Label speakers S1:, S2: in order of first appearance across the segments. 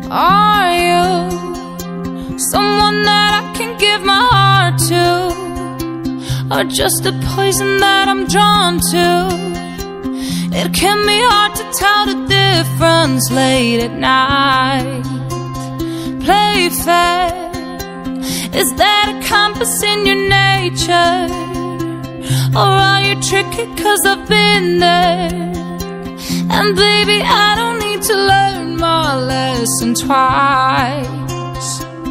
S1: Are you someone that I can give my heart to, or just a poison that I'm drawn to? It can be hard to tell the difference late at night. Play fair, is that a compass in your nature? Or are you tricky 'cause I've been there? And baby, I don't need to learn my lesson twice.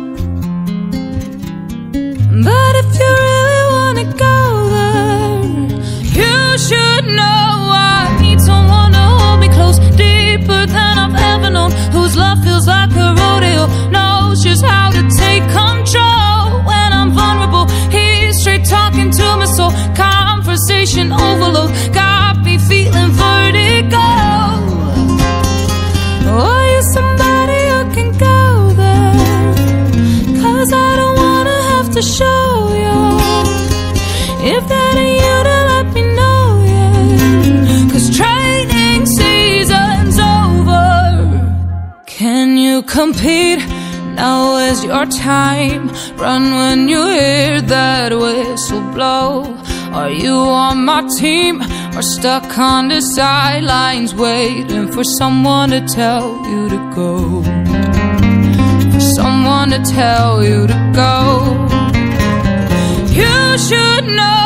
S1: But if you really wanna go there, you should know I need someone to hold me close, deeper than I've ever known, whose love feels like a rodeo, knows just how to take control when I'm vulnerable. He's straight talking to my soul, conversation overload, got me feeling vertigo. Are you somebody who can go there? 'Cause I don't wanna have to show you. If that ain't you, to let me know, yeah. 'Cause training season's over. Can you compete? Now is your time. Run when you hear that whistle blow. Are you on my team, or stuck on the sidelines waiting for someone to tell you to go? For someone to tell you to go. You should know